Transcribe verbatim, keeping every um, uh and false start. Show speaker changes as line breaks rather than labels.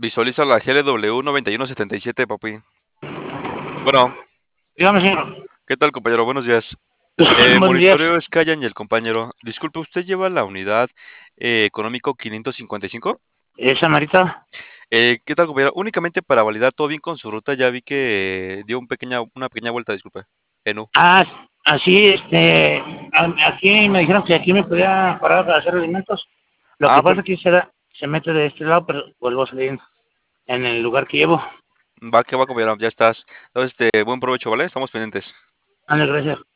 Visualiza la G L W noventa y uno setenta y siete, papi. Bueno,
Dígame, señor.
¿qué tal, compañero? Buenos días. Eh,
Buenos días.
monitoreo Skyline y el compañero. Disculpe, ¿usted lleva la unidad eh, económico quinientos cincuenta y cinco?
Esa Marita.
Eh, ¿qué tal, compañero? Únicamente para validar todo bien con su ruta, ya vi que dio un pequeña, una pequeña vuelta, disculpe. En U.
Ah, así, este, a- aquí me dijeron que aquí me podía parar para hacer alimentos. Lo
Ah,
que
pues
pasa es que se, da- se mete de este lado, pero vuelvo a salir en el lugar que llevo.
va que va, compañero, ya estás. Entonces, este, buen provecho, ¿vale? Estamos pendientes.
Ande, gracias.